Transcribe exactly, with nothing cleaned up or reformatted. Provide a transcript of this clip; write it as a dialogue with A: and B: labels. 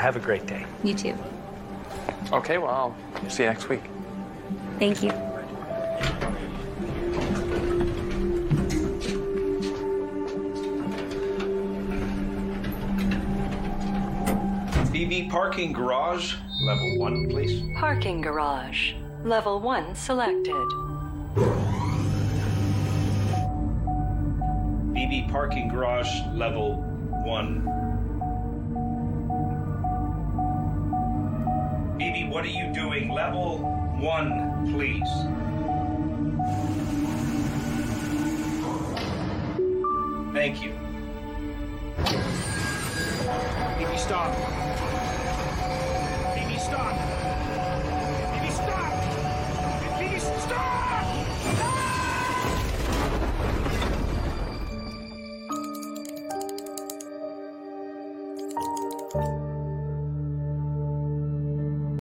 A: have a great day.
B: You too.
C: Okay, well, I'll see you next week.
B: Thank you.
D: B B parking garage, level one, please.
E: Parking garage. Level one selected.
D: B B parking garage, level one. B B, what are you doing? Level one, please. Thank you. B B, stop. B B, stop. B B, stop. B B, stop! Ah!